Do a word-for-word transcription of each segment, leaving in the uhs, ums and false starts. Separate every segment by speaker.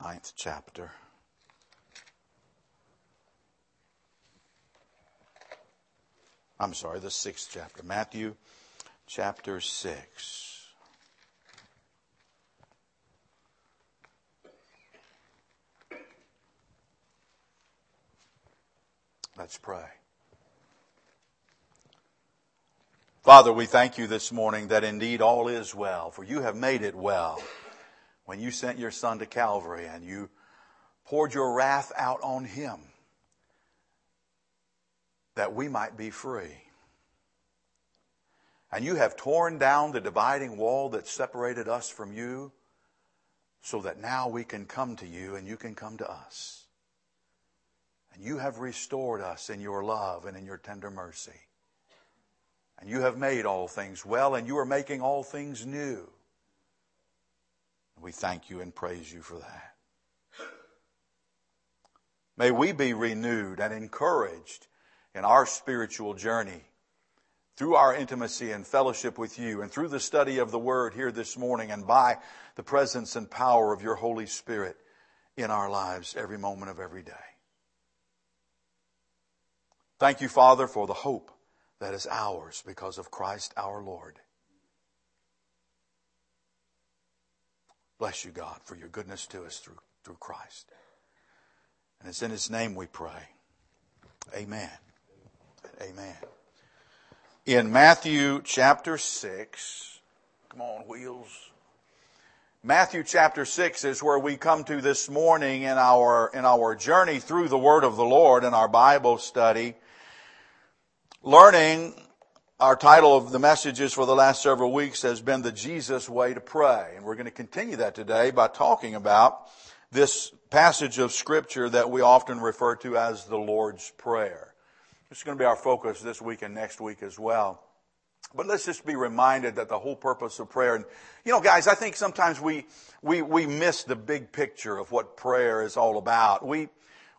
Speaker 1: ninth chapter. I'm sorry, the sixth chapter. Matthew chapter six. Let's pray. Father, we thank you this morning that indeed all is well, for you have made it well when you sent your Son to Calvary and you poured your wrath out on him that we might be free. And you have torn down the dividing wall that separated us from you so that now we can come to you and you can come to us. And you have restored us in your love and in your tender mercy. And you have made all things well, and you are making all things new. We thank you and praise you for that. May we be renewed and encouraged in our spiritual journey through our intimacy and fellowship with you and through the study of the Word here this morning and by the presence and power of your Holy Spirit in our lives every moment of every day. Thank you, Father, for the hope that is ours because of Christ our Lord. Bless you, God, for your goodness to us through, through Christ. And it's in His name we pray. Amen. Amen. In Matthew chapter six, come on, wheels. Matthew chapter six is where we come to this morning in our, in our journey through the Word of the Lord in our Bible study. Learning, our title of the messages for the last several weeks has been The Jesus Way to Pray. And we're going to continue that today by talking about this passage of Scripture that we often refer to as the Lord's Prayer. This is going to be our focus this week and next week as well. But let's just be reminded that the whole purpose of prayer, and you know, guys, I think sometimes we we we miss the big picture of what prayer is all about. We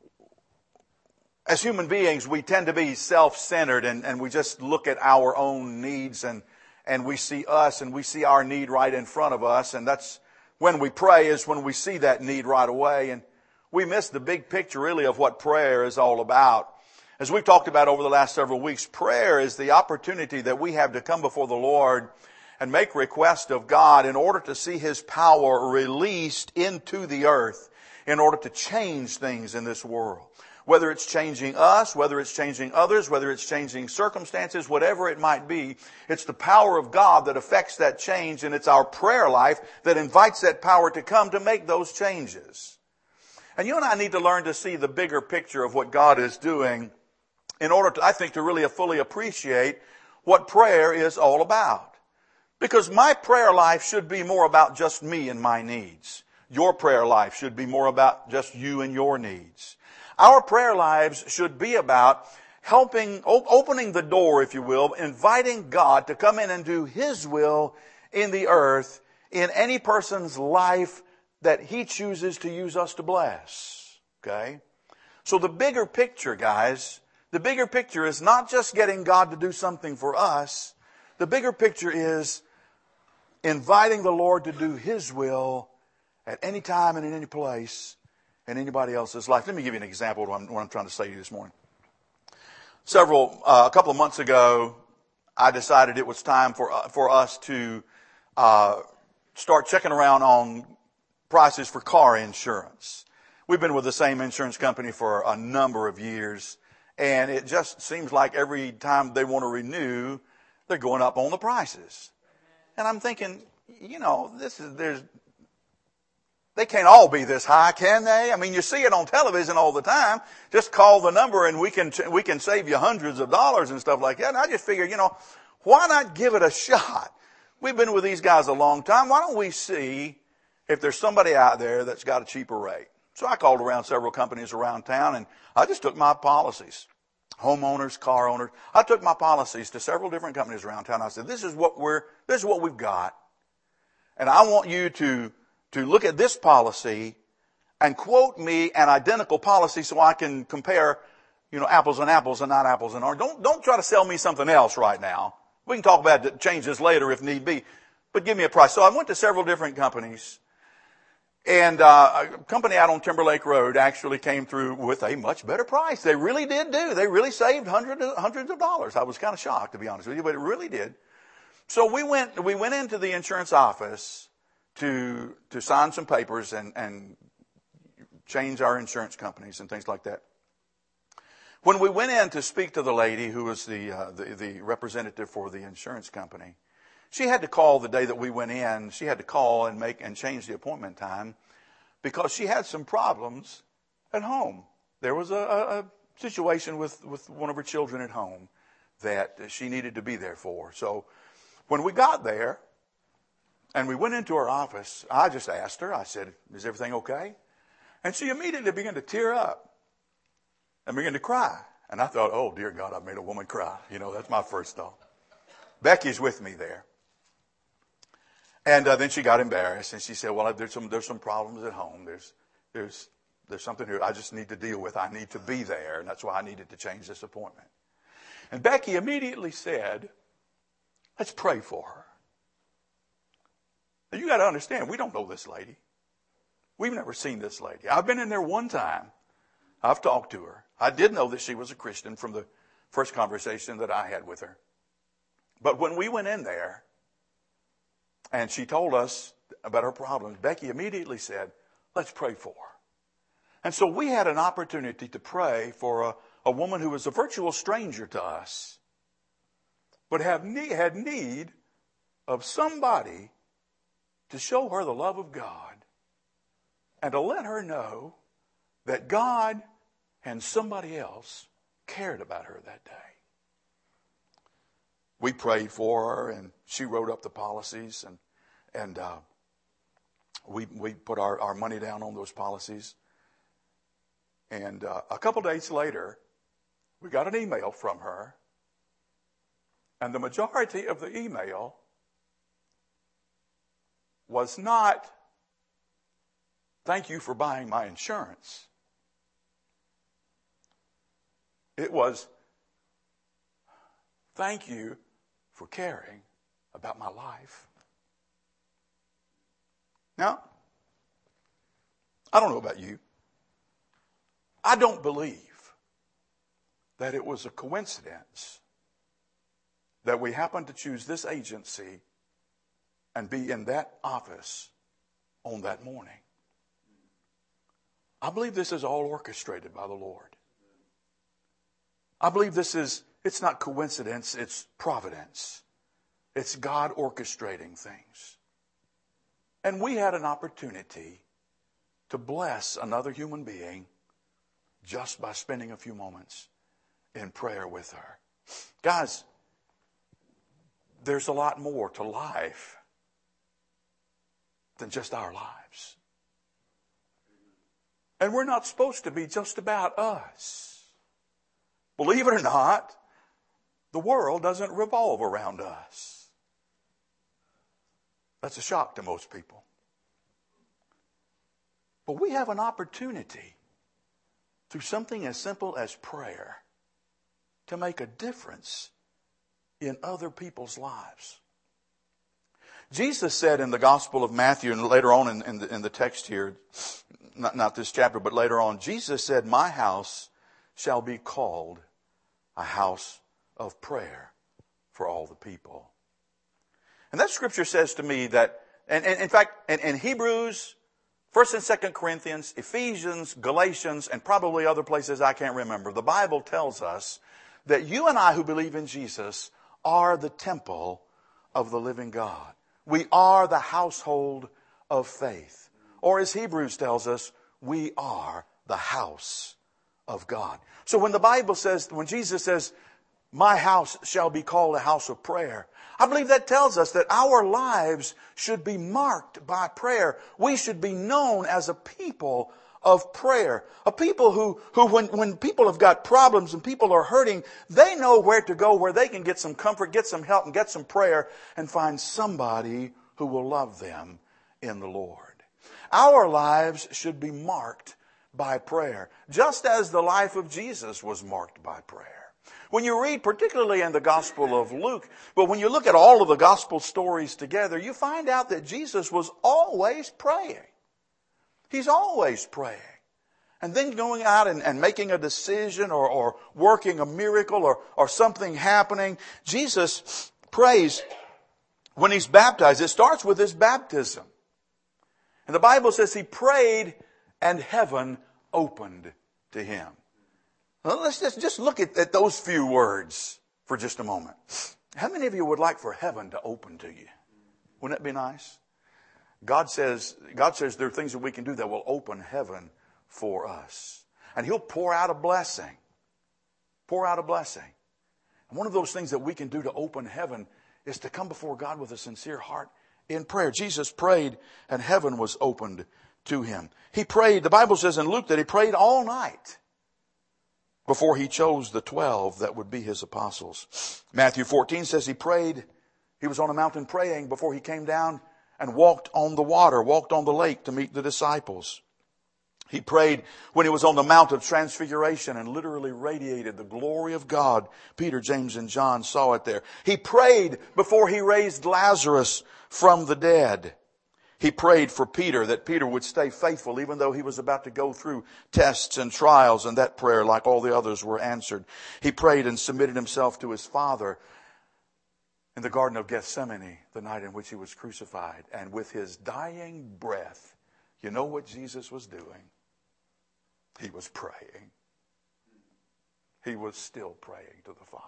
Speaker 1: As human beings, we tend to be self-centered and, and we just look at our own needs and, and we see us and we see our need right in front of us. And that's when we pray is when we see that need right away. And we miss the big picture really of what prayer is all about. As we've talked about over the last several weeks, prayer is the opportunity that we have to come before the Lord and make request of God in order to see His power released into the earth in order to change things in this world. Whether it's changing us, whether it's changing others, whether it's changing circumstances, whatever it might be, it's the power of God that affects that change, and it's our prayer life that invites that power to come to make those changes. And you and I need to learn to see the bigger picture of what God is doing in order to, I think, to really fully appreciate what prayer is all about. Because my prayer life should be more about just me and my needs. Your prayer life should be more about just you and your needs. Our prayer lives should be about helping, opening the door, if you will, inviting God to come in and do His will in the earth in any person's life that He chooses to use us to bless. Okay? So the bigger picture, guys, the bigger picture is not just getting God to do something for us. The bigger picture is inviting the Lord to do His will at any time and in any place in anybody else's life. Let me give you an example of what I'm, what I'm trying to say to you this morning. Several, uh, a couple of months ago, I decided it was time for uh, for us to uh, start checking around on prices for car insurance. We've been with the same insurance company for a number of years, and it just seems like every time they want to renew, they're going up on the prices. And I'm thinking, you know, this is there's. They can't all be this high, can they? I mean, you see it on television all the time. Just call the number and we can we can save you hundreds of dollars and stuff like that. And I just figured, you know, why not give it a shot? We've been with these guys a long time. Why don't we see if there's somebody out there that's got a cheaper rate? So I called around several companies around town and I just took my policies. Homeowners, car owners. I took my policies to several different companies around town. I said, this is what we're, this is what we've got. And I want you to to look at this policy and quote me an identical policy so I can compare, you know, apples and apples and not apples and oranges. Don't, don't try to sell me something else right now. We can talk about changes later if need be, but give me a price. So I went to several different companies And uh, a company out on Timberlake Road actually came through with a much better price. They really did do. They really saved hundreds hundreds of dollars. I was kind of shocked, to be honest with you, but it really did. So we went we went into the insurance office to to sign some papers and, and change our insurance companies and things like that. When we went in to speak to the lady who was the, uh, the the representative for the insurance company, she had to call the day that we went in. She had to call and make and change the appointment time because she had some problems at home. There was a, a, a situation with, with one of her children at home that she needed to be there for. So when we got there and we went into her office, I just asked her, I said, "Is everything okay?" And she immediately began to tear up and began to cry. And I thought, oh, dear God, I've made a woman cry. You know, that's my first thought. Becky's with me there. And uh, then she got embarrassed and she said, well, there's some, there's some problems at home. There's, there's, there's something here I just need to deal with. I need to be there. And that's why I needed to change this appointment. And Becky immediately said, let's pray for her. Now, you got to understand, we don't know this lady. We've never seen this lady. I've been in there one time. I've talked to her. I did know that she was a Christian from the first conversation that I had with her. But when we went in there and she told us about her problems, Becky immediately said, let's pray for her. And so we had an opportunity to pray for a, a woman who was a virtual stranger to us, but have need, had need of somebody to show her the love of God and to let her know that God and somebody else cared about her that day. We prayed for her, and she wrote up the policies, and and uh, we we put our, our money down on those policies. And uh, a couple days later, we got an email from her, and the majority of the email was not, thank you for buying my insurance. It was, thank you for caring about my life. Now, I don't know about you. I don't believe that it was a coincidence that we happened to choose this agency and be in that office on that morning. I believe this is all orchestrated by the Lord. I believe this is, it's not coincidence, it's providence. It's God orchestrating things. And we had an opportunity to bless another human being just by spending a few moments in prayer with her. Guys, there's a lot more to life than just our lives. And we're not supposed to be just about us. Believe it or not, the world doesn't revolve around us. That's a shock to most people. But we have an opportunity through something as simple as prayer to make a difference in other people's lives. Jesus said in the Gospel of Matthew, and later on in, in, the, in the text here, not, not this chapter, but later on, Jesus said, my house shall be called a house of prayer for all the people. And that scripture says to me that, and, and in fact, in, in Hebrews, First and Second Corinthians, Ephesians, Galatians, and probably other places I can't remember, the Bible tells us that you and I who believe in Jesus are the temple of the living God. We are the household of faith. Or as Hebrews tells us, we are the house of God. So when the Bible says, when Jesus says, my house shall be called a house of prayer, I believe that tells us that our lives should be marked by prayer. We should be known as a people of prayer. A people who, who when, when people have got problems and people are hurting, they know where to go, where they can get some comfort, get some help, and get some prayer, and find somebody who will love them in the Lord. Our lives should be marked by prayer, just as the life of Jesus was marked by prayer. When you read, particularly in the Gospel of Luke, but when you look at all of the Gospel stories together, you find out that Jesus was always praying. He's always praying. And then going out and, and making a decision or, or working a miracle or, or something happening. Jesus prays when he's baptized. It starts with his baptism. And the Bible says he prayed and heaven opened to him. Well, let's just, just look at, at those few words for just a moment. How many of you would like for heaven to open to you? Wouldn't that be nice? God says, God says there are things that we can do that will open heaven for us. And he'll pour out a blessing. Pour out a blessing. And one of those things that we can do to open heaven is to come before God with a sincere heart in prayer. Jesus prayed and heaven was opened to him. He prayed, the Bible says in Luke that he prayed all night before he chose the twelve that would be his apostles. Matthew fourteen says he prayed, he was on a mountain praying before he came down and walked on the water, walked on the lake to meet the disciples. He prayed when he was on the Mount of Transfiguration and literally radiated the glory of God. Peter, James, and John saw it there. He prayed before he raised Lazarus from the dead. He prayed for Peter, that Peter would stay faithful even though he was about to go through tests and trials, and that prayer, like all the others, were answered. He prayed and submitted himself to his Father in the Garden of Gethsemane, the night in which he was crucified. And with his dying breath, you know what Jesus was doing? He was praying. He was still praying to the Father.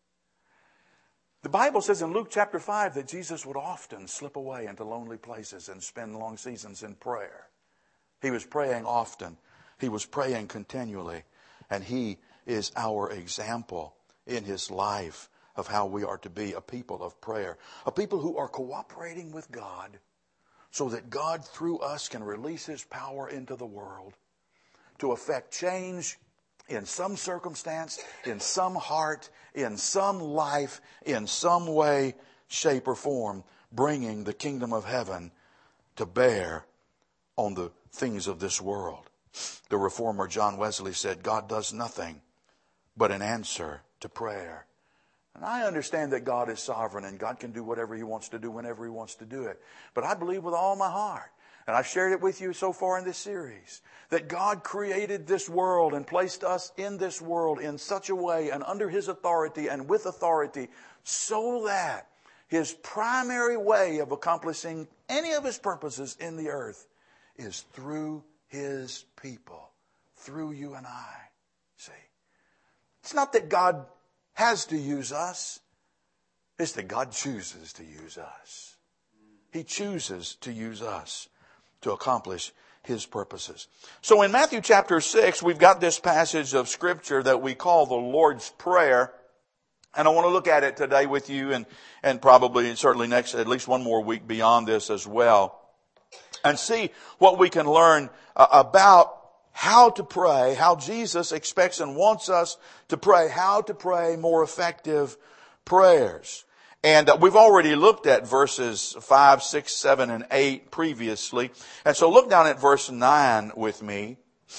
Speaker 1: The Bible says in Luke chapter five that Jesus would often slip away into lonely places and spend long seasons in prayer. He was praying often. He was praying continually. And he is our example in his life of how we are to be a people of prayer. A people who are cooperating with God so that God through us can release his power into the world to affect change in some circumstance, in some heart, in some life, in some way, shape, or form, bringing the kingdom of heaven to bear on the things of this world. The reformer John Wesley said, God does nothing but an answer to prayer. And I understand that God is sovereign and God can do whatever he wants to do whenever he wants to do it. But I believe with all my heart, and I've shared it with you so far in this series, that God created this world and placed us in this world in such a way and under his authority and with authority so that his primary way of accomplishing any of his purposes in the earth is through his people, through you and I. See, it's not that God has to use us. It's that God chooses to use us. He chooses to use us to accomplish his purposes. So in Matthew chapter six, we've got this passage of Scripture that we call the Lord's Prayer. And I want to look at it today with you and, and probably certainly next, at least one more week beyond this as well. And see what we can learn uh, about how to pray, how Jesus expects and wants us to pray, how to pray more effective prayers. And uh, we've already looked at verses five, six, seven, and eight previously. And so look down at verse nine with me.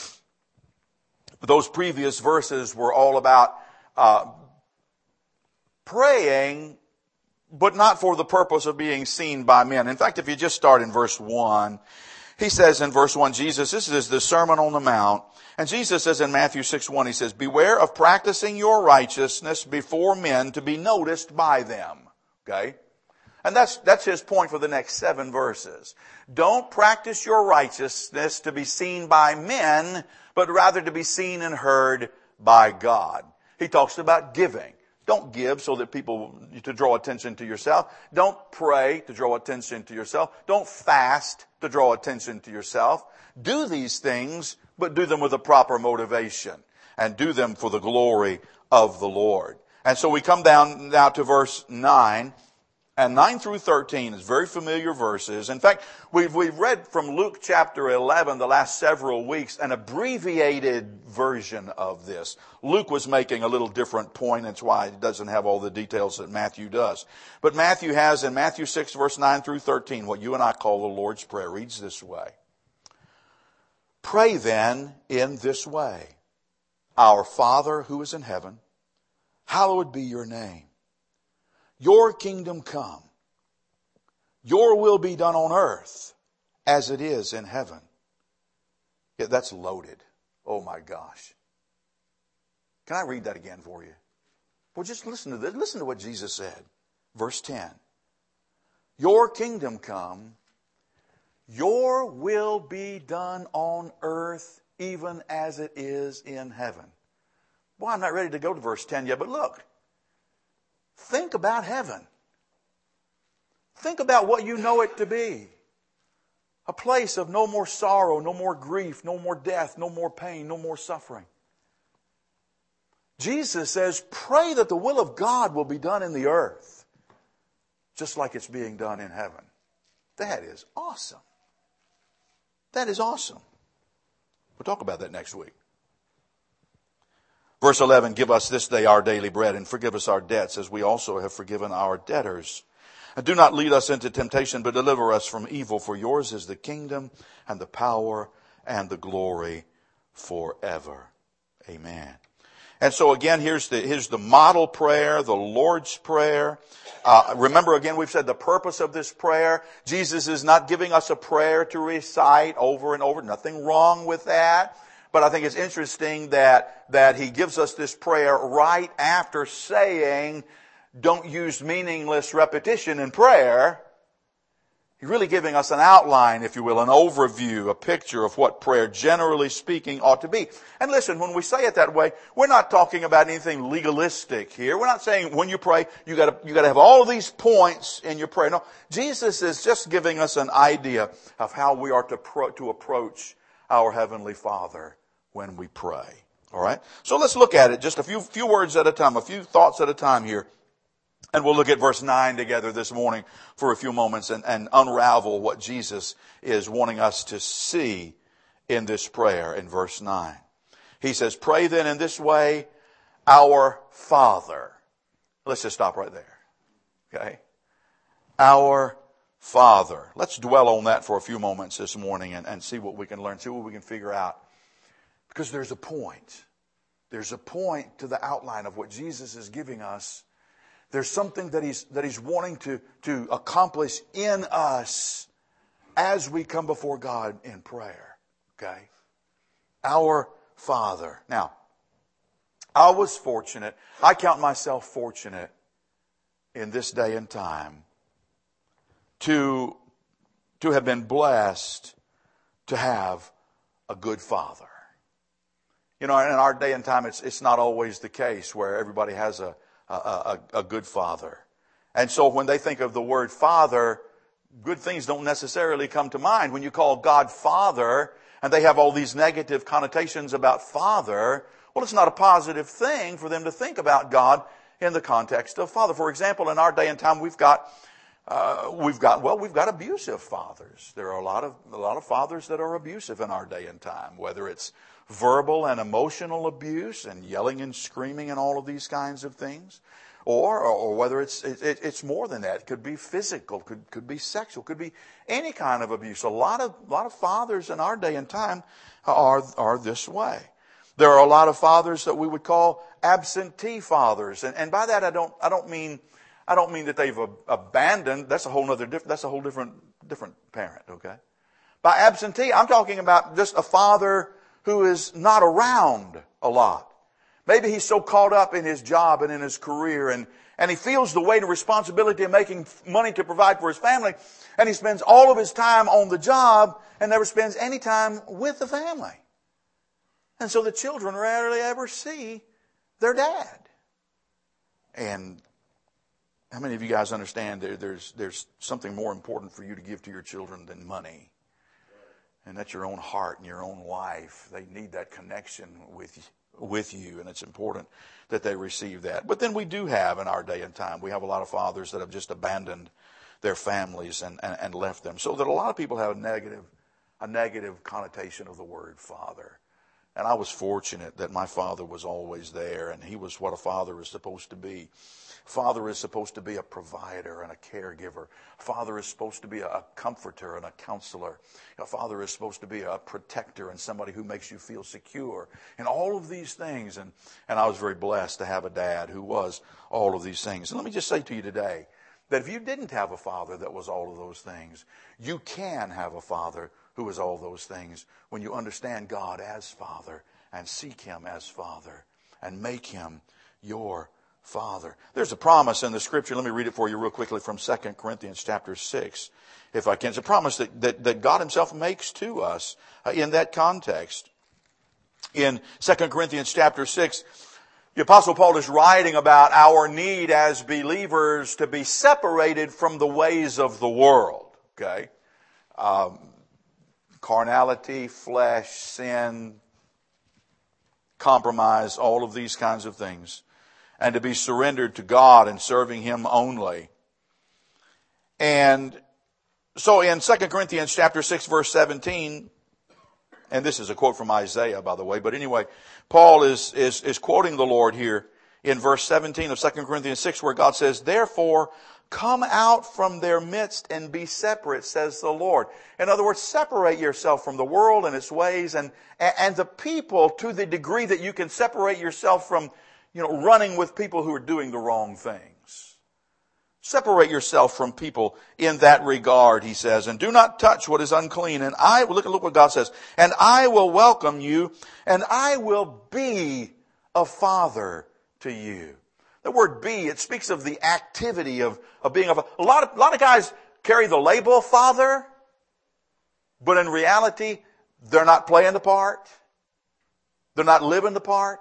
Speaker 1: Those previous verses were all about uh, praying, but not for the purpose of being seen by men. In fact, if you just start in verse one, he says in verse one, Jesus, this is the Sermon on the Mount. And Jesus says in Matthew six one, he says, beware of practicing your righteousness before men to be noticed by them. Okay? And that's, that's his point for the next seven verses. Don't practice your righteousness to be seen by men, but rather to be seen and heard by God. He talks about giving. Don't give so that people, to draw attention to yourself. Don't pray to draw attention to yourself. Don't fast to draw attention to yourself. Do these things, but do them with a proper motivation. And do them for the glory of the Lord. And so we come down now to verse nine. And nine through thirteen is very familiar verses. In fact, we've, we've read from Luke chapter eleven the last several weeks, an abbreviated version of this. Luke was making a little different point. That's why it doesn't have all the details that Matthew does. But Matthew has in Matthew six verse nine through thirteen, what you and I call the Lord's Prayer, reads this way. Pray then in this way. Our Father who is in heaven, hallowed be your name. Your kingdom come. Your will be done on earth as it is in heaven. Yeah, that's loaded. Oh my gosh. Can I read that again for you? Well, just listen to this. Listen to what Jesus said. Verse ten. Your kingdom come, your will be done on earth even as it is in heaven. Boy, I'm not ready to go to verse ten yet, but look. Think about heaven. Think about what you know it to be. A place of no more sorrow, no more grief, no more death, no more pain, no more suffering. Jesus says, pray that the will of God will be done in the earth, just like it's being done in heaven. That is awesome. That is awesome. We'll talk about that next week. Verse eleven, give us this day our daily bread and forgive us our debts as we also have forgiven our debtors. And do not lead us into temptation, but deliver us from evil. For yours is the kingdom and the power and the glory forever. Amen. And so again, here's the, here's the model prayer, the Lord's Prayer. Uh, remember again, we've said the purpose of this prayer. Jesus is not giving us a prayer to recite over and over. Nothing wrong with that. But I think it's interesting that, that he gives us this prayer right after saying, don't use meaningless repetition in prayer. He's really giving us an outline, if you will, an overview, a picture of what prayer, generally speaking, ought to be. And listen, when we say it that way, we're not talking about anything legalistic here. We're not saying when you pray, you gotta, you gotta have all these points in your prayer. No, Jesus is just giving us an idea of how we are to, pro, to approach our Heavenly Father when we pray. All right? So let's look at it just a few, few words at a time, a few thoughts at a time here. And we'll look at verse nine together this morning for a few moments and, and unravel what Jesus is wanting us to see in this prayer in verse nine. He says, pray then in this way, our Father. Let's just stop right there. Okay? Our Father. Let's dwell on that for a few moments this morning and, and see what we can learn, see what we can figure out. Because there's a point. There's a point to the outline of what Jesus is giving us. There's something that he's, that he's wanting to, to accomplish in us as we come before God in prayer. Okay? Our Father. Now, I was fortunate. I count myself fortunate in this day and time to, to have been blessed to have a good father. You know, in our day and time, it's, it's not always the case where everybody has a A, a, a good father. And so when they think of the word father, good things don't necessarily come to mind. When you call God Father, and they have all these negative connotations about father, well, it's not a positive thing for them to think about God in the context of father. For example, in our day and time, we've got, uh, we've got, well, we've got abusive fathers. There are a lot of, a lot of fathers that are abusive in our day and time, whether it's verbal and emotional abuse and yelling and screaming and all of these kinds of things. Or, or whether it's, it, it's more than that. It could be physical, could, could be sexual, could be any kind of abuse. A lot of, a lot of fathers in our day and time are, are this way. There are a lot of fathers that we would call absentee fathers. And, and by that I don't, I don't mean, I don't mean that they've abandoned. That's a whole other, that's a whole different, different parent, okay? By absentee, I'm talking about just a father who is not around a lot. Maybe he's so caught up in his job and in his career, and, and he feels the weight and responsibility of making money to provide for his family, and he spends all of his time on the job and never spends any time with the family. And so the children rarely ever see their dad. And how many of you guys understand there, there's, there's something more important for you to give to your children than money? And that's your own heart and your own life. They need that connection with you. with you, and it's important that they receive that. But then we do have in our day and time, we have a lot of fathers that have just abandoned their families and, and, and left them. So that a lot of people have a negative, a negative connotation of the word father. And I was fortunate that my father was always there, and he was what a father is supposed to be. Father is supposed to be a provider and a caregiver. Father is supposed to be a comforter and a counselor. A father is supposed to be a protector and somebody who makes you feel secure. And all of these things. And, and I was very blessed to have a dad who was all of these things. And let me just say to you today that if you didn't have a father that was all of those things, you can have a father who is all those things. When you understand God as Father and seek Him as Father and make Him your Father. There's a promise in the Scripture. Let me read it for you real quickly from Second Corinthians chapter six, if I can. It's a promise that, that, that God Himself makes to us uh, in that context. In Second Corinthians chapter six, the Apostle Paul is writing about our need as believers to be separated from the ways of the world. Okay? Um, carnality, flesh, sin, compromise, all of these kinds of things. And to be surrendered to God and serving Him only. And so in Second Corinthians chapter six, verse seventeen, and this is a quote from Isaiah, by the way, but anyway, Paul is, is, is quoting the Lord here in verse seventeen of Second Corinthians six, where God says, "Therefore, come out from their midst and be separate, says the Lord." In other words, separate yourself from the world and its ways and, and the people to the degree that you can separate yourself from, you know, running with people who are doing the wrong things. Separate yourself from people in that regard, he says, and do not touch what is unclean. And I, look, look what God says, "And I will welcome you, and I will be a father to you." The word "be," it speaks of the activity of, of being a father. A lot of, a lot of guys carry the label father, but in reality, they're not playing the part. They're not living the part.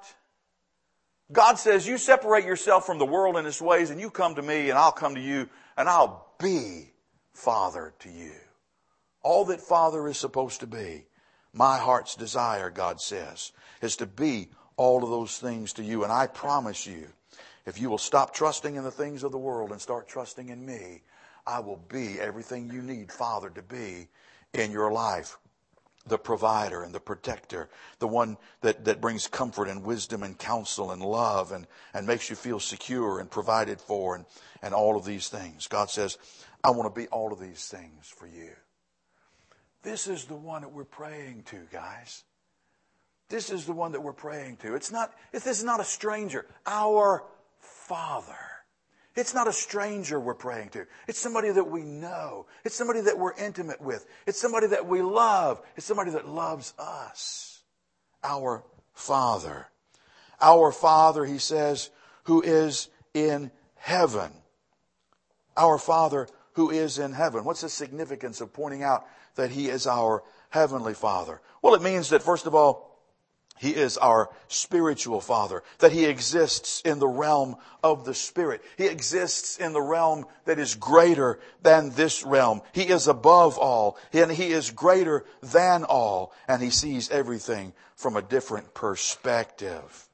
Speaker 1: God says, you separate yourself from the world and its ways, and you come to me, and I'll come to you, and I'll be Father to you. All that Father is supposed to be. My heart's desire, God says, is to be all of those things to you. And I promise you, if you will stop trusting in the things of the world and start trusting in me, I will be everything you need Father to be in your life. The provider and the protector, the one that, that brings comfort and wisdom and counsel and love and, and makes you feel secure and provided for and, and all of these things. God says, I want to be all of these things for you. This is the one that we're praying to, guys. This is the one that we're praying to. It's not, this is not a stranger. Our Father. It's not a stranger we're praying to. It's somebody that we know. It's somebody that we're intimate with. It's somebody that we love. It's somebody that loves us. Our Father. Our Father, he says, who is in heaven. Our Father who is in heaven. What's the significance of pointing out that he is our heavenly Father? Well, it means that, first of all, he is our spiritual Father, that he exists in the realm of the Spirit. He exists in the realm that is greater than this realm. He is above all, and he is greater than all, and he sees everything from a different perspective.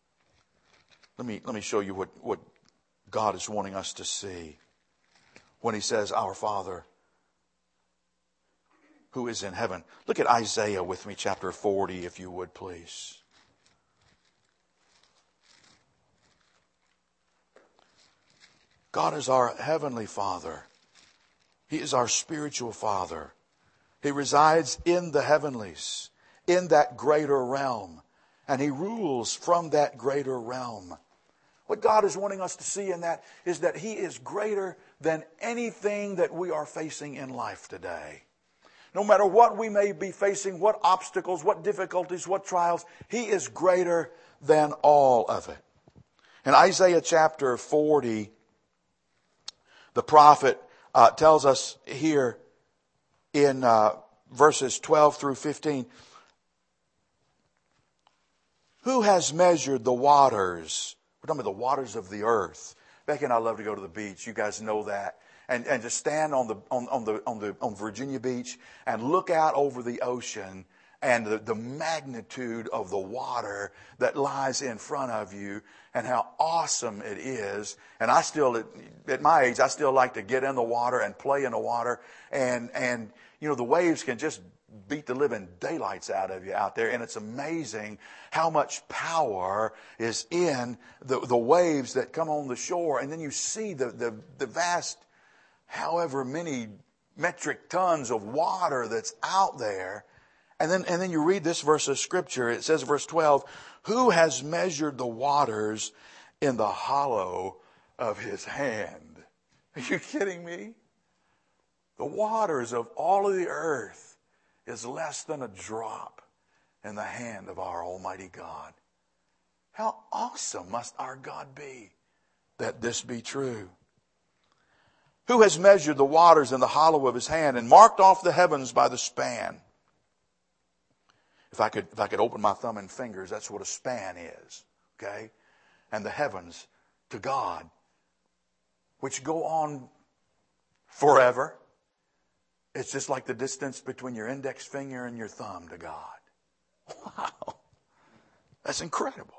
Speaker 1: Let me, let me show you what, what God is wanting us to see when he says, our Father who is in heaven. Look at Isaiah with me, chapter forty, if you would, please. God is our heavenly Father. He is our spiritual Father. He resides in the heavenlies, in that greater realm, and he rules from that greater realm. What God is wanting us to see in that is that he is greater than anything that we are facing in life today. No matter what we may be facing, what obstacles, what difficulties, what trials, he is greater than all of it. In Isaiah chapter forty, the prophet uh, tells us here in uh, verses twelve through fifteen, who has measured the waters? We're talking about the waters of the earth. Becky and I love to go to the beach. You guys know that. And, and just stand on the on, on the on the on Virginia Beach and look out over the ocean and the, the magnitude of the water that lies in front of you and how awesome it is. And I still, at, at my age, I still like to get in the water and play in the water. And and you know the waves can just beat the living daylights out of you out there. And it's amazing how much power is in the, the waves that come on the shore. And then you see the the, the vast, however many metric tons of water that's out there. And then, and then you read this verse of Scripture. It says, verse twelve, who has measured the waters in the hollow of his hand? Are you kidding me? The waters of all of the earth is less than a drop in the hand of our Almighty God. How awesome must our God be that this be true? Who has measured the waters in the hollow of his hand and marked off the heavens by the span? If I could, if I could open my thumb and fingers, that's what a span is. Okay? And the heavens to God, which go on forever. It's just like the distance between your index finger and your thumb to God. Wow. That's incredible.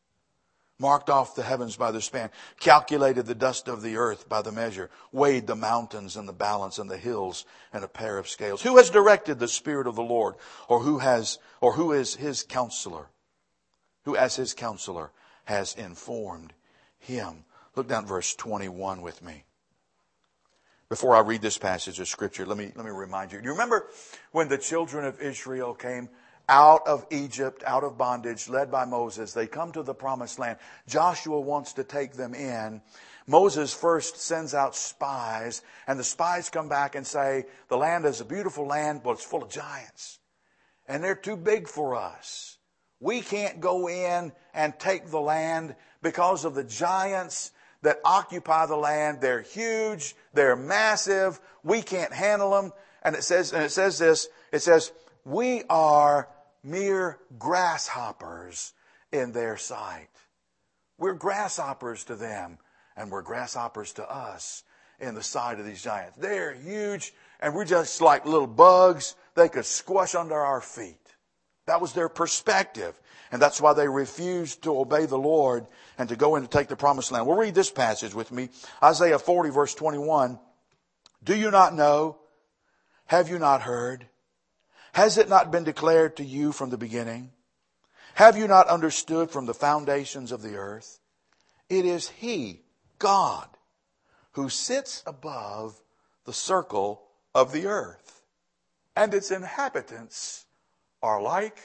Speaker 1: Marked off the heavens by the span, calculated the dust of the earth by the measure, weighed the mountains in the balance and the hills in a pair of scales. Who has directed the Spirit of the Lord, or who has, or who is his counselor? Who as his counselor has informed him? Look down at verse twenty-one with me. Before I read this passage of Scripture, let me, let me remind you. Do you remember when the children of Israel came out of Egypt, out of bondage, led by Moses? They come to the promised land. Joshua wants to take them in. Moses first sends out spies, and the spies come back and say, the land is a beautiful land, but it's full of giants. And they're too big for us. We can't go in and take the land because of the giants that occupy the land. They're huge. They're massive. We can't handle them. And it says, and it says this, it says, we are mere grasshoppers in their sight. We're grasshoppers to them, and we're grasshoppers to us in the sight of these giants. They're huge, and we're just like little bugs. They could squash under our feet. That was their perspective. And that's why they refused to obey the Lord and to go in to take the promised land. We'll read this passage with me. Isaiah forty, verse twenty-one. Do you not know? Have you not heard? Has it not been declared to you from the beginning? Have you not understood from the foundations of the earth? It is He, God, who sits above the circle of the earth, and its inhabitants are like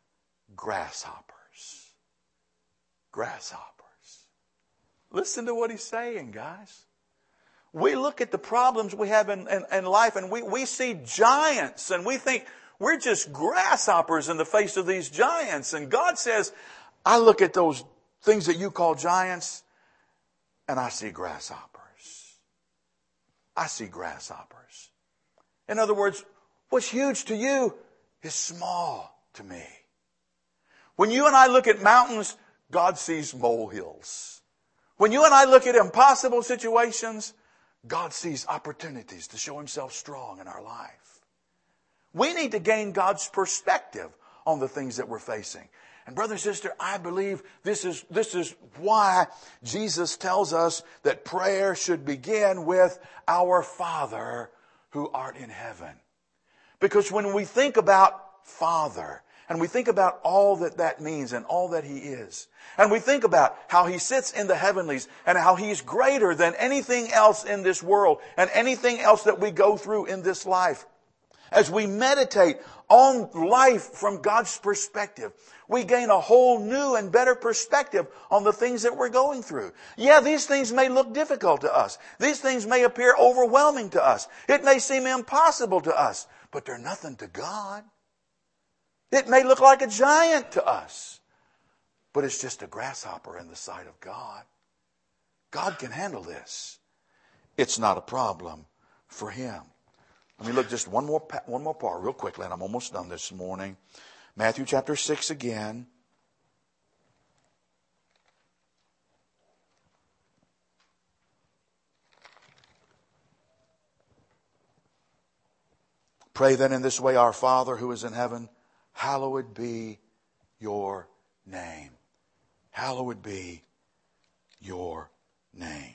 Speaker 1: grasshoppers. Grasshoppers. Listen to what he's saying, guys. We look at the problems we have in, in, in life, and we, we see giants, and we think we're just grasshoppers in the face of these giants. And God says, I look at those things that you call giants, and I see grasshoppers. I see grasshoppers. In other words, what's huge to you is small to me. When you and I look at mountains, God sees molehills. When you and I look at impossible situations, God sees opportunities to show Himself strong in our life. We need to gain God's perspective on the things that we're facing. And brother and sister, I believe this is, this is why Jesus tells us that prayer should begin with our Father who art in heaven. Because when we think about Father, and we think about all that that means and all that He is, and we think about how He sits in the heavenlies and how He's greater than anything else in this world and anything else that we go through in this life, as we meditate on life from God's perspective, we gain a whole new and better perspective on the things that we're going through. Yeah, these things may look difficult to us. These things may appear overwhelming to us. It may seem impossible to us, but they're nothing to God. It may look like a giant to us, but it's just a grasshopper in the sight of God. God can handle this. It's not a problem for Him. Let me look just one more one more part real quickly, and I'm almost done this morning. Matthew chapter six again. Pray then in this way, Our Father who is in heaven, hallowed be your name. Hallowed be your name.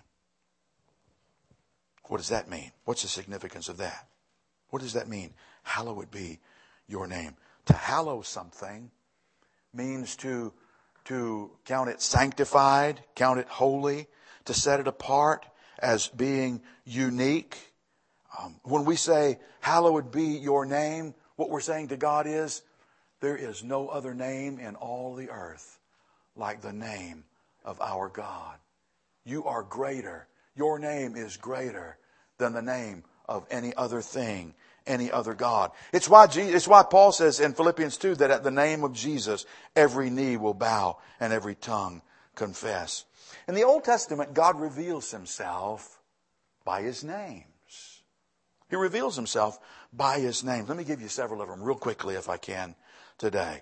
Speaker 1: What does that mean? What's the significance of that? What does that mean? Hallowed be your name. To hallow something means to, to count it sanctified, count it holy, to set it apart as being unique. Um, when we say, hallowed be your name, what we're saying to God is, there is no other name in all the earth like the name of our God. You are greater. Your name is greater than the name of any other thing any other God. It's why Jesus, it's why Paul says in Philippians two that at the name of Jesus, every knee will bow and every tongue confess. In the Old Testament, God reveals himself by his names. He reveals himself by his names. Let me give you several of them real quickly if I can today.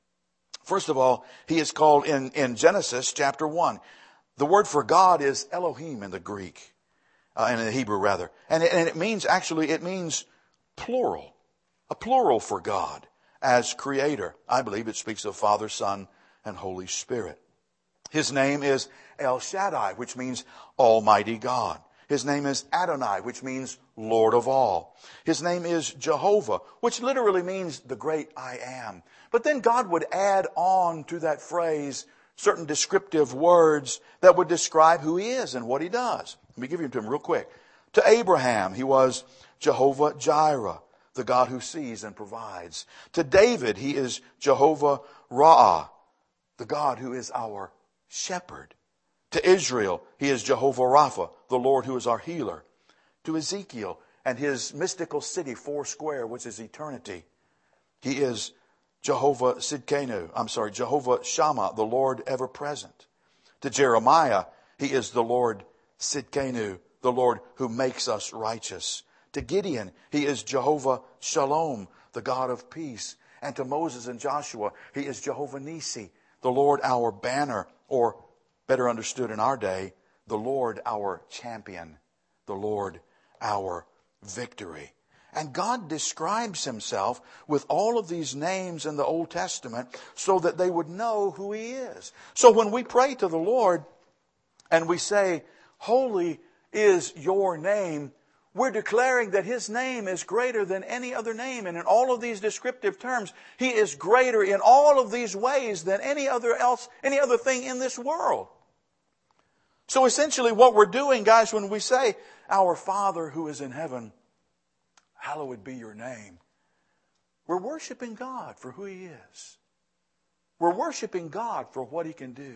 Speaker 1: First of all, he is called in, in Genesis chapter one. The word for God is Elohim in the Greek, uh, in the Hebrew rather. And it, and it means, actually, it means plural. A plural for God as creator. I believe it speaks of Father, Son, and Holy Spirit. His name is El Shaddai, which means Almighty God. His name is Adonai, which means Lord of all. His name is Jehovah, which literally means the great I am. But then God would add on to that phrase certain descriptive words that would describe who he is and what he does. Let me give you to him real quick. To Abraham, he was Jehovah Jireh, the God who sees and provides. To David, he is Jehovah Ra'ah, the God who is our shepherd. To Israel, he is Jehovah Rapha, the Lord who is our healer. To Ezekiel and his mystical city, four square, which is eternity, he is Jehovah Sidkenu, I'm sorry, Jehovah Shammah, the Lord ever present. To Jeremiah, he is the Lord Sidkenu, the Lord who makes us righteous. To Gideon, he is Jehovah Shalom, the God of peace. And to Moses and Joshua, he is Jehovah Nisi, the Lord our banner, or better understood in our day, the Lord our champion, the Lord our victory. And God describes himself with all of these names in the Old Testament so that they would know who he is. So when we pray to the Lord and we say, holy is your name, we're declaring that his name is greater than any other name. And in all of these descriptive terms, he is greater in all of these ways than any other else, any other thing in this world. So essentially what we're doing, guys, when we say, our Father who is in heaven, hallowed be your name, we're worshiping God for who he is. We're worshiping God for what he can do.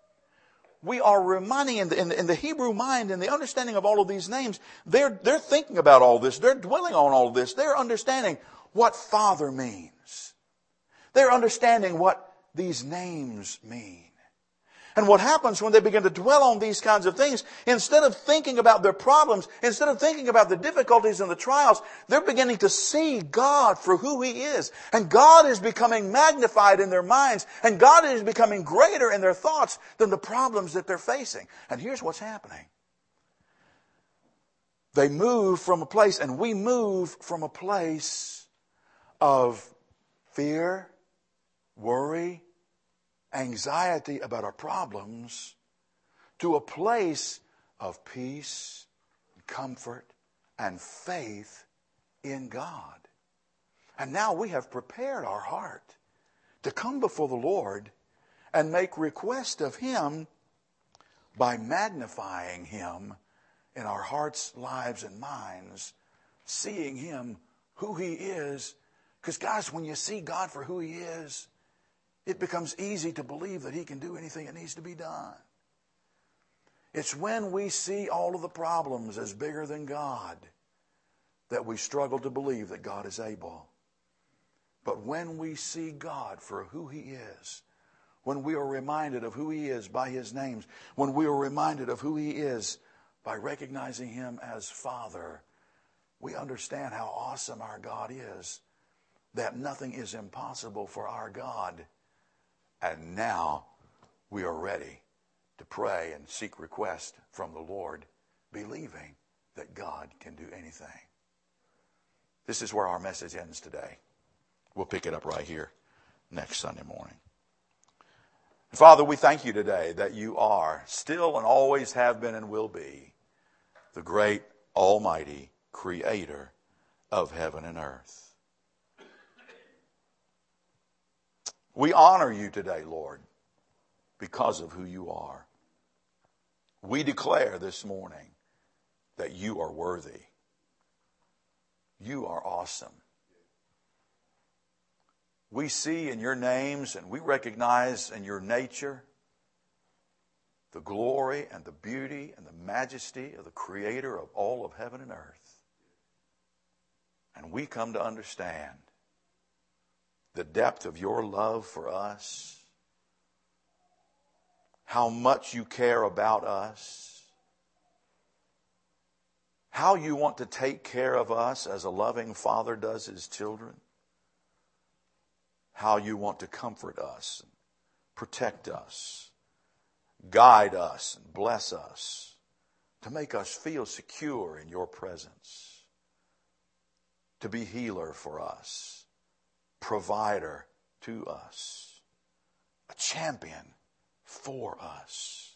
Speaker 1: We are reminding in the, in the, in the Hebrew mind and the understanding of all of these names, they're, they're thinking about all this. They're dwelling on all of this. They're understanding what Father means. They're understanding what these names mean. And what happens when they begin to dwell on these kinds of things, instead of thinking about their problems, instead of thinking about the difficulties and the trials, they're beginning to see God for who he is. And God is becoming magnified in their minds. And God is becoming greater in their thoughts than the problems that they're facing. And here's what's happening. They move from a place, and we move from a place of fear, worry, anxiety about our problems to a place of peace, comfort, and faith in God. And now we have prepared our heart to come before the Lord and make request of him by magnifying him in our hearts, lives, and minds, seeing him who he is. Because guys, when you see God for who he is, it becomes easy to believe that he can do anything that needs to be done. It's when we see all of the problems as bigger than God that we struggle to believe that God is able. But when we see God for who he is, when we are reminded of who he is by his names, when we are reminded of who he is by recognizing him as Father, we understand how awesome our God is, that nothing is impossible for our God. And now we are ready to pray and seek request from the Lord, believing that God can do anything. This is where our message ends today. We'll pick it up right here next Sunday morning. Father, we thank you today that you are still and always have been and will be the great almighty creator of heaven and earth. We honor you today, Lord, because of who you are. We declare this morning that you are worthy. You are awesome. We see in your names and we recognize in your nature the glory and the beauty and the majesty of the Creator of all of heaven and earth. And we come to understand the depth of your love for us, how much you care about us, how you want to take care of us as a loving father does his children, how you want to comfort us, protect us, guide us, and bless us, to make us feel secure in your presence, to be healer for us, provider to us, a champion for us.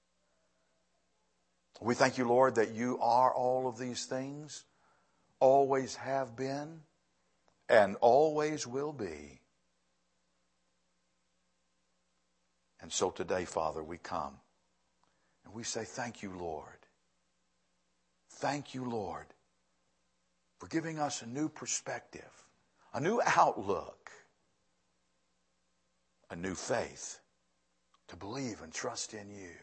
Speaker 1: We thank you, Lord, that you are all of these things, always have been, and always will be. And so today, Father, we come and we say, thank you, Lord. Thank you, Lord, for giving us a new perspective, a new outlook, a new faith to believe and trust in you.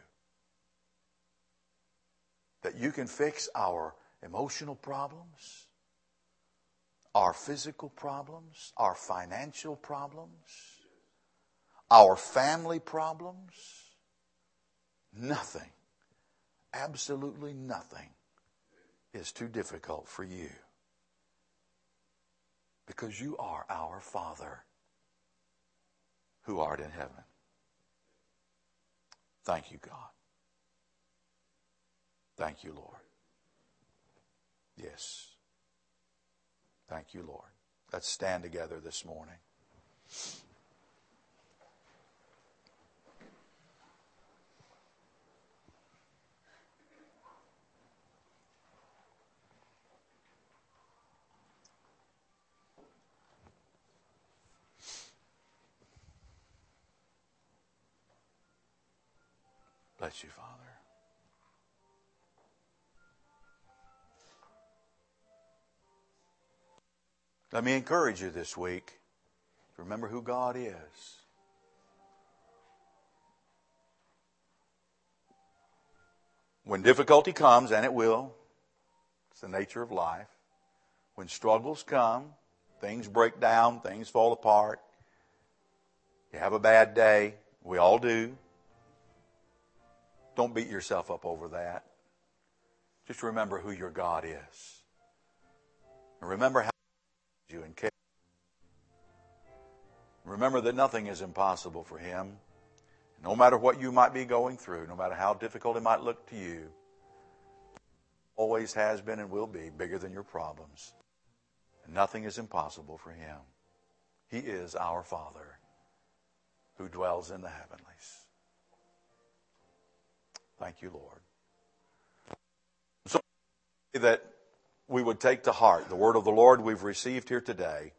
Speaker 1: That you can fix our emotional problems, our physical problems, our financial problems, our family problems. Nothing, absolutely nothing is too difficult for you. Because you are our Father who art in heaven. Thank you, God. Thank you, Lord. Yes. Thank you, Lord. Let's stand together this morning. Bless you, Father. Let me encourage you this week to remember who God is. When difficulty comes, and it will, it's the nature of life. When struggles come, things break down, things fall apart. You have a bad day. We all do. Don't beat yourself up over that. Just remember who your God is. And remember how you and care. Remember that nothing is impossible for Him. No matter what you might be going through, no matter how difficult it might look to you, always has been and will be bigger than your problems. And nothing is impossible for Him. He is our Father who dwells in the heavenlies. Thank you, Lord. So that we would take to heart the word of the Lord we've received here today.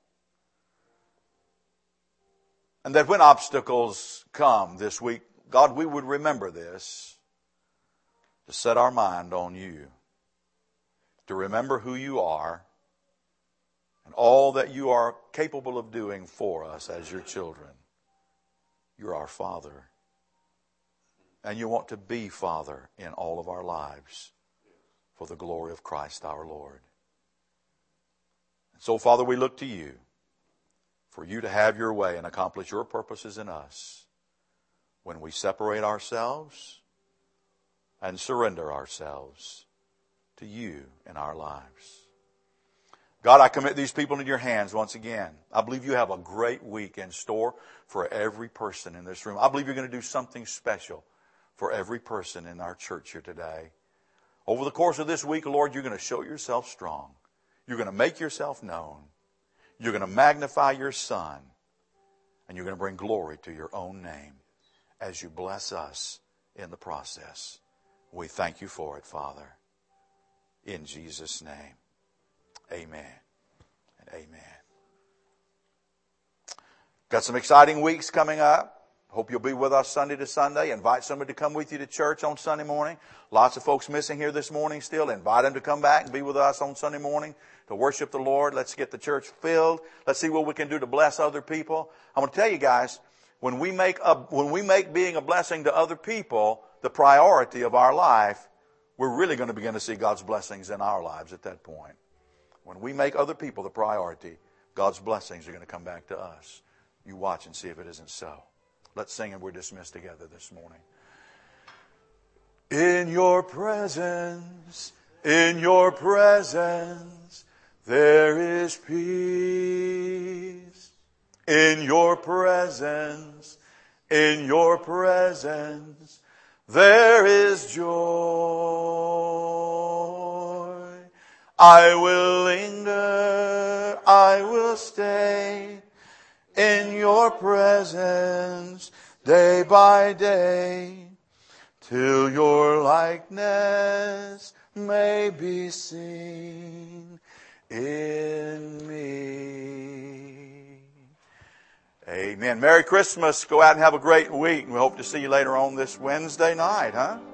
Speaker 1: And that when obstacles come this week, God, we would remember this, to set our mind on you, to remember who you are and all that you are capable of doing for us as your children. You're our Father. And you want to be Father in all of our lives for the glory of Christ our Lord. And so, Father, we look to you for you to have your way and accomplish your purposes in us when we separate ourselves and surrender ourselves to you in our lives. God, I commit these people into your hands once again. I believe you have a great week in store for every person in this room. I believe you're going to do something special for every person in our church here today. Over the course of this week, Lord, you're going to show yourself strong. You're going to make yourself known. You're going to magnify your Son. And you're going to bring glory to your own name as you bless us in the process. We thank you for it, Father. In Jesus' name, amen and amen. Got some exciting weeks coming up. Hope you'll be with us Sunday to Sunday. Invite somebody to come with you to church on Sunday morning. Lots of folks missing here this morning still. Invite them to come back and be with us on Sunday morning to worship the Lord. Let's get the church filled. Let's see what we can do to bless other people. I'm going to tell you guys, when we make a, when we make being a blessing to other people the priority of our life, we're really going to begin to see God's blessings in our lives at that point. When we make other people the priority, God's blessings are going to come back to us. You watch and see if it isn't so. Let's sing and we're dismissed together this morning. In your presence, in your presence, there is peace. In your presence, in your presence, there is joy. I will linger, I will stay in your presence day by day, till your likeness may be seen in me. Amen. Merry Christmas. Go out and have a great week. We hope to see you later on this Wednesday night, huh?